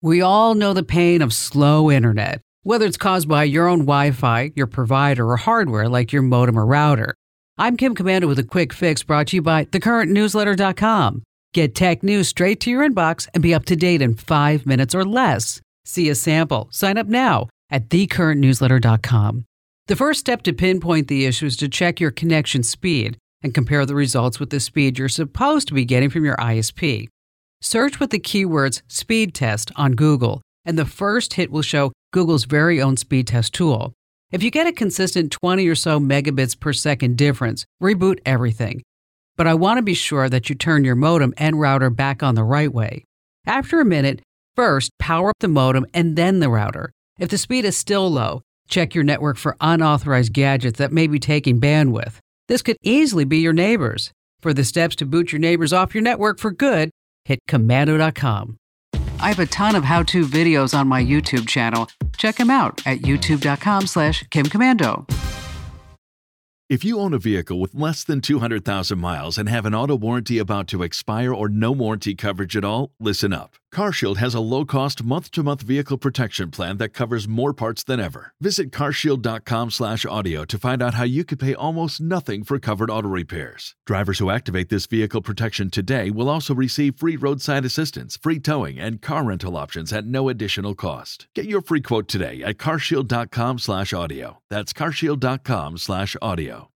We all know the pain of slow internet, whether it's caused by your own Wi-Fi, your provider, or hardware like your modem or router. I'm Kim Commando with a quick fix brought to you by thecurrentnewsletter.com. Get tech news straight to your inbox and be up to date in 5 minutes or less. See a sample. Sign up now at thecurrentnewsletter.com. The first step to pinpoint the issue is to check your connection speed and compare the results with the speed you're supposed to be getting from your ISP. Search with the keywords speed test on Google, and the first hit will show Google's very own speed test tool. If you get a consistent 20 or so megabits per second difference, reboot everything. But I want to be sure that you turn your modem and router back on the right way. After a minute, first power up the modem and then the router. If the speed is still low, check your network for unauthorized gadgets that may be taking bandwidth. This could easily be your neighbors. For the steps to boot your neighbors off your network for good, hit commando.com. I have a ton of how-to videos on my YouTube channel. Check them out at youtube.com/KimCommando. If you own a vehicle with less than 200,000 miles and have an auto warranty about to expire or no warranty coverage at all, listen up. CarShield has a low-cost month-to-month vehicle protection plan that covers more parts than ever. Visit carshield.com/audio to find out how you could pay almost nothing for covered auto repairs. Drivers who activate this vehicle protection today will also receive free roadside assistance, free towing, and car rental options at no additional cost. Get your free quote today at carshield.com/audio. That's carshield.com/audio.